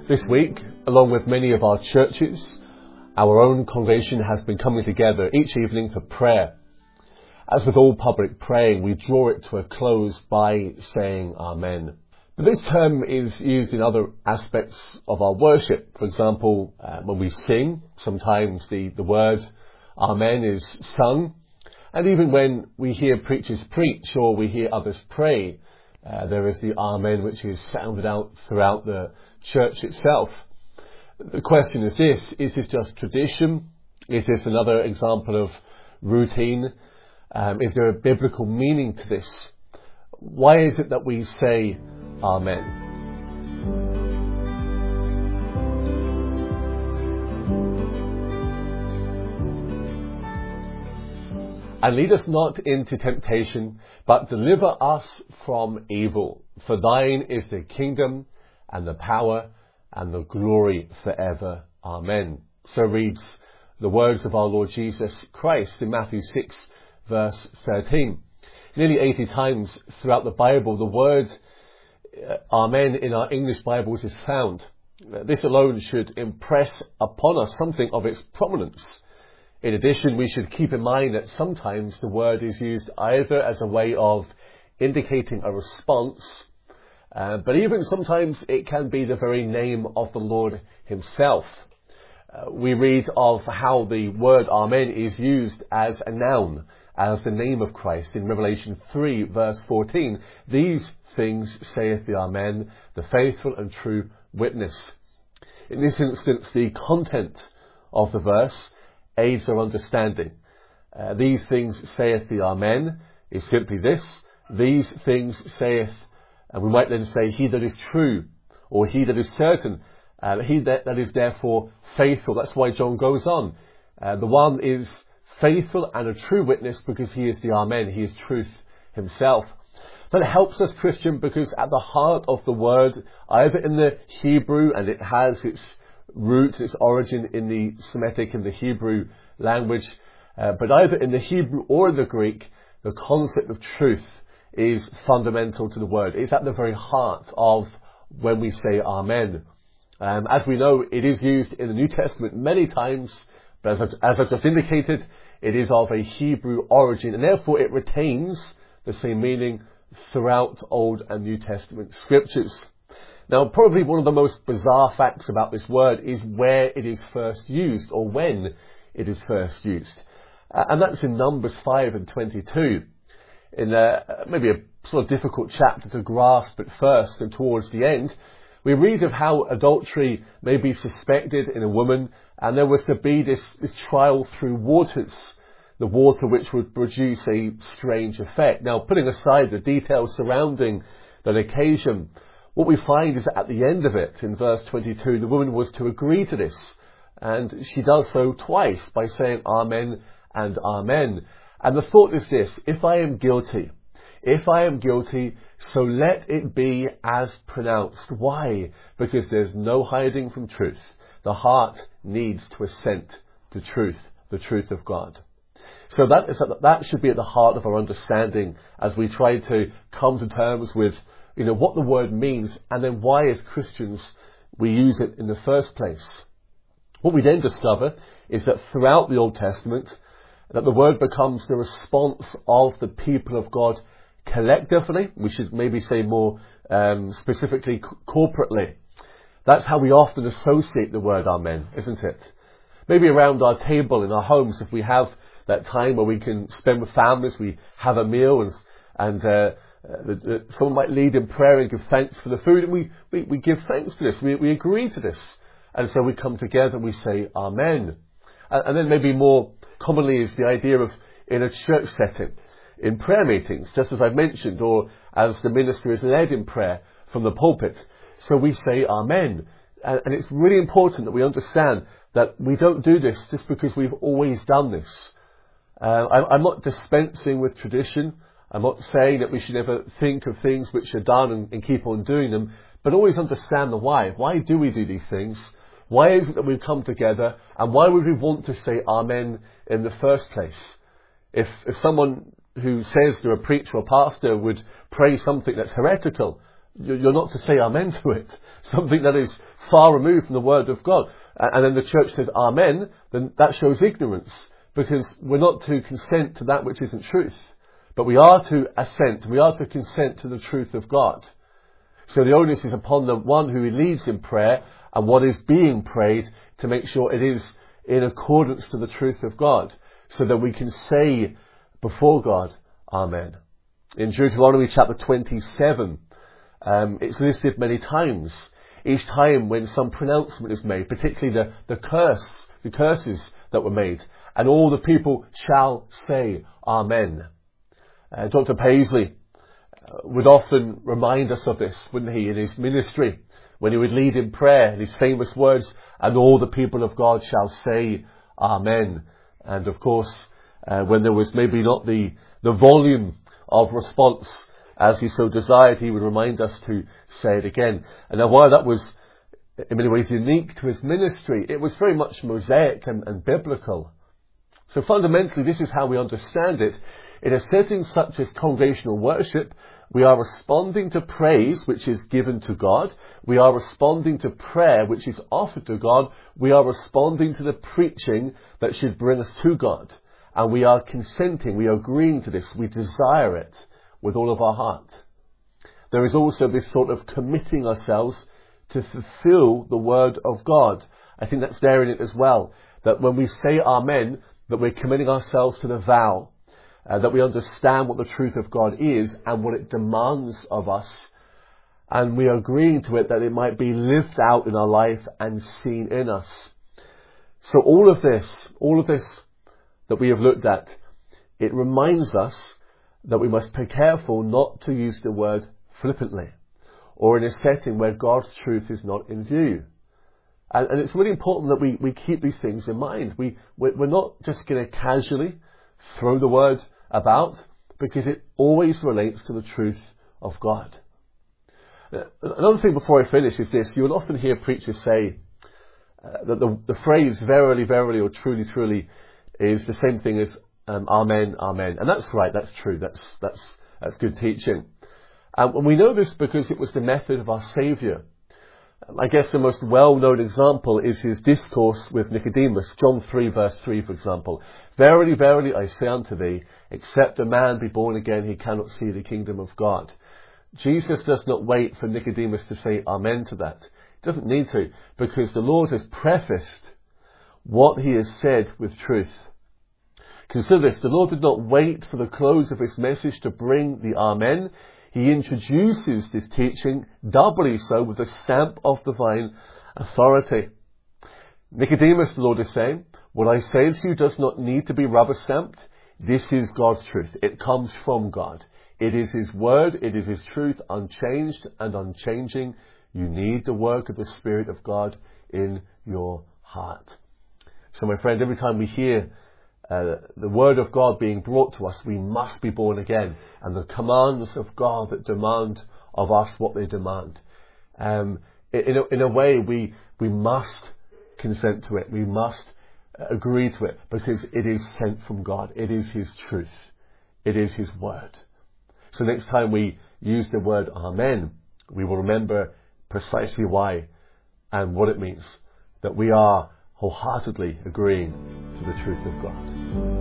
This week, along with many of our churches, our own congregation has been coming together each evening for prayer. As with all public praying, we draw it to a close by saying Amen. But this term is used in other aspects of our worship. For example, when we sing, sometimes the word Amen is sung. And even when we hear preachers preach or we hear others pray, there is the Amen which is sounded out throughout the church itself. The question is this just tradition? Is this another example of routine? Is there a biblical meaning to this? Why is it that we say Amen? And lead us not into temptation, but deliver us from evil. For thine is the kingdom and the power and the glory forever. Amen. So reads the words of our Lord Jesus Christ in Matthew 6 verse 13. Nearly 80 times throughout the Bible, the word Amen in our English Bibles is found. This alone should impress upon us something of its prominence. In addition, we should keep in mind that sometimes the word is used either as a way of indicating a response, but even sometimes it can be the very name of the Lord himself. We read of how the word Amen is used as a noun, as the name of Christ in Revelation 3 verse 14. These things saith the Amen, the faithful and true witness. In this instance, the content of the verse aids our understanding. These things saith the Amen is simply this. These things saith, and we might then say, he that is true, or he that is certain, he that is therefore faithful. That's why John goes on. The one is faithful and a true witness because he is the Amen. He is truth himself. That helps us, Christian, because at the heart of the word, either in the Hebrew, and it has its root, its origin in the Semitic, in the Hebrew language, but either in the Hebrew or in the Greek, the concept of truth is fundamental to the word. It's at the very heart of when we say Amen. As we know, it is used in the New Testament many times, but as I've just indicated, it is of a Hebrew origin, and therefore it retains the same meaning throughout Old and New Testament scriptures. Now, probably one of the most bizarre facts about this word is where it is first used, or when it is first used. And that's in Numbers 5 and 22. In maybe a sort of difficult chapter to grasp at first, and towards the end, we read of how adultery may be suspected in a woman, and there was to be this trial through waters, the water which would produce a strange effect. Now, putting aside the details surrounding that occasion, what we find is that at the end of it, in verse 22, the woman was to agree to this. And she does so twice by saying Amen and Amen. And the thought is this: if I am guilty, so let it be as pronounced. Why? Because there's no hiding from truth. The heart needs to assent to truth, the truth of God. So that should be at the heart of our understanding as we try to come to terms with what the word means, and then why as Christians we use it in the first place. What we then discover is that throughout the Old Testament, that the word becomes the response of the people of God collectively. We should maybe say more specifically corporately. That's how we often associate the word Amen, isn't it? Maybe around our table in our homes, if we have that time where we can spend with families, we have a meal, and someone might lead in prayer and give thanks for the food, and we give thanks to this, we agree to this, and so we come together and we say Amen. And then maybe more commonly is the idea of in a church setting, in prayer meetings, just as I've mentioned, or as the minister is led in prayer from the pulpit, so we say Amen. And it's really important that we understand that we don't do this just because we've always done this. I'm not dispensing with tradition. I'm not saying that we should never think of things which are done and keep on doing them, but always understand the why. Why do we do these things? Why is it that we come together? And why would we want to say Amen in the first place? If someone who says they're a preacher or pastor would pray something that's heretical, you're not to say amen to it. Something that is far removed from the word of God. And then the church says amen, then that shows ignorance, because we're not to consent to that which isn't truth. But we are to assent, we are to consent to the truth of God. So the onus is upon the one who leads in prayer and what is being prayed to make sure it is in accordance to the truth of God, so that we can say before God, amen. In Deuteronomy chapter 27, it's listed many times. Each time when some pronouncement is made, particularly the curses that were made, and all the people shall say amen. Dr. Paisley would often remind us of this, wouldn't he, in his ministry, when he would lead in prayer, in his famous words, and all the people of God shall say amen. And of course, when there was maybe not the volume of response as he so desired, he would remind us to say it again. And now, while that was in many ways unique to his ministry, it was very much Mosaic and biblical. So fundamentally, this is how we understand it. In a setting such as congregational worship, we are responding to praise which is given to God. We are responding to prayer which is offered to God. We are responding to the preaching that should bring us to God. And we are consenting, we are agreeing to this, we desire it with all of our heart. There is also this sort of committing ourselves to fulfill the word of God. I think that's there in it as well, that when we say amen, that we're committing ourselves to the vow, that we understand what the truth of God is and what it demands of us, and we are agreeing to it that it might be lived out in our life and seen in us. So all of this that we have looked at, it reminds us that we must be careful not to use the word flippantly, or in a setting where God's truth is not in view. And it's really important that we keep these things in mind. We're not just going to casually throw the word about, because it always relates to the truth of God. Another thing before I finish is this. You will often hear preachers say that the phrase verily, verily, or truly, truly is the same thing as amen, amen. And that's right, that's true, that's good teaching. And we know this because it was the method of our Saviour. I guess the most well-known example is his discourse with Nicodemus, John 3 verse 3 for example. Verily, verily, I say unto thee, except a man be born again, he cannot see the kingdom of God. Jesus does not wait for Nicodemus to say amen to that. He doesn't need to, because the Lord has prefaced what he has said with truth. Consider this, the Lord did not wait for the close of his message to bring the amen. He introduces this teaching, doubly so, with the stamp of divine authority. Nicodemus, the Lord is saying, what I say to you does not need to be rubber stamped. This is God's truth. It comes from God. It is his word. It is his truth, unchanged and unchanging. You need the work of the Spirit of God in your heart. So my friend, every time we hear the word of God being brought to us, we must be born again, and the commands of God that demand of us what they demand. In a way, we must consent to it. We must agree to it, because it is sent from God. It is his truth. It is his word. So next time we use the word amen, we will remember precisely why and what it means, that we are wholeheartedly agreeing to the truth of God.